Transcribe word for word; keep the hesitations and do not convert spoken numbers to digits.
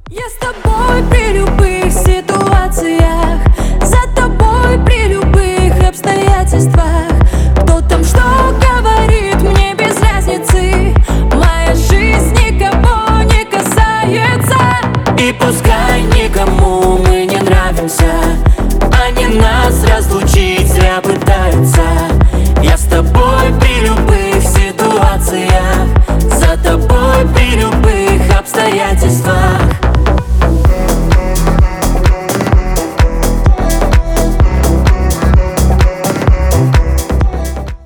Я с тобой при любых ситуациях, за тобой при любых обстоятельствах. Кто там что говорит, мне без разницы. Моя жизнь никого не касается. И пускай никому мы не нравимся, они нас разлучили.